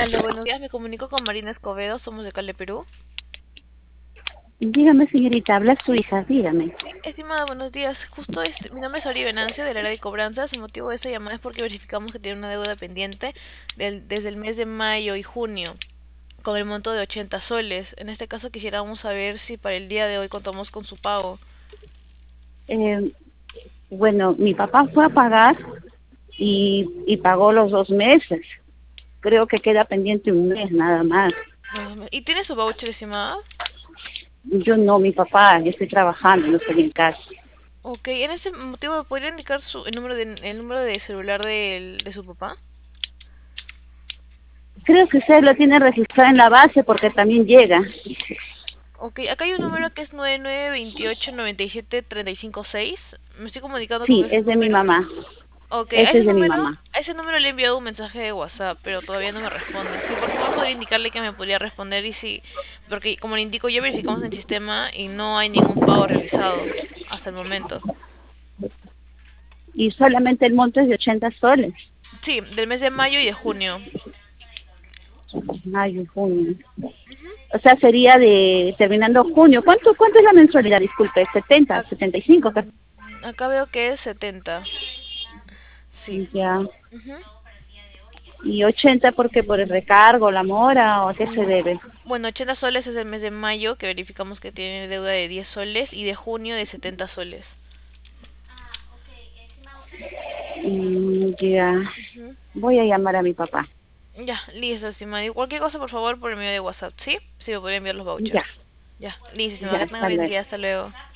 Aló, buenos días, me comunico con Marina Escobedo, somos de Cali, Perú. Dígame, señorita, habla su hija, dígame. Sí, estimada, buenos días. Justo mi nombre es Ori Venancio, del área de cobranzas. El motivo de esta llamada es porque verificamos que tiene una deuda pendiente desde el mes de mayo y junio, con el monto de 80 soles. En este caso quisiéramos saber si para el día de hoy contamos con su pago. Eh, bueno, mi papá fue a pagar y pagó los 2 meses. Creo que queda pendiente un mes nada más. ¿Y tiene su voucher, estimada? Yo no, mi papá, yo estoy trabajando, no estoy en casa. Ok, en este motivo, ¿me podría indicar el número de celular de su papá? Creo que usted lo tiene registrado en la base porque también llega. Ok, acá hay un número que es 99289735 6. Me estoy comunicando con Sí, ese es de mi número. mamá. Ok, Ese es de mi mamá. a ese número le he enviado un mensaje de WhatsApp, pero todavía no me responde. Sí, por favor podría indicarle que me podría responder y si, porque como le indico, ya verificamos en el sistema y no hay ningún pago realizado hasta el momento. Y solamente el monto es de 80 soles. Sí, del mes de mayo y de junio. Mayo, junio. O sea, sería de terminando junio. ¿Cuánto es la mensualidad? Disculpe, 70, Ac- 75. Acá veo que es 70. Sí. Ya. Ujú. Y 80 porque por el recargo, la mora, ¿o a qué se debe? Bueno, 80 soles es el mes de mayo, que verificamos que tiene deuda de 10 soles, y de junio de 70 soles. Ya, Ujú. voy a llamar a mi papá. Ya, listo, estimada. Y cualquier cosa, por favor, por el medio de WhatsApp, ¿sí? Sí, me podría enviar los vouchers. Ya, Ya, listo, estimada. ya, Que tenga hasta buen luego. día. Hasta luego.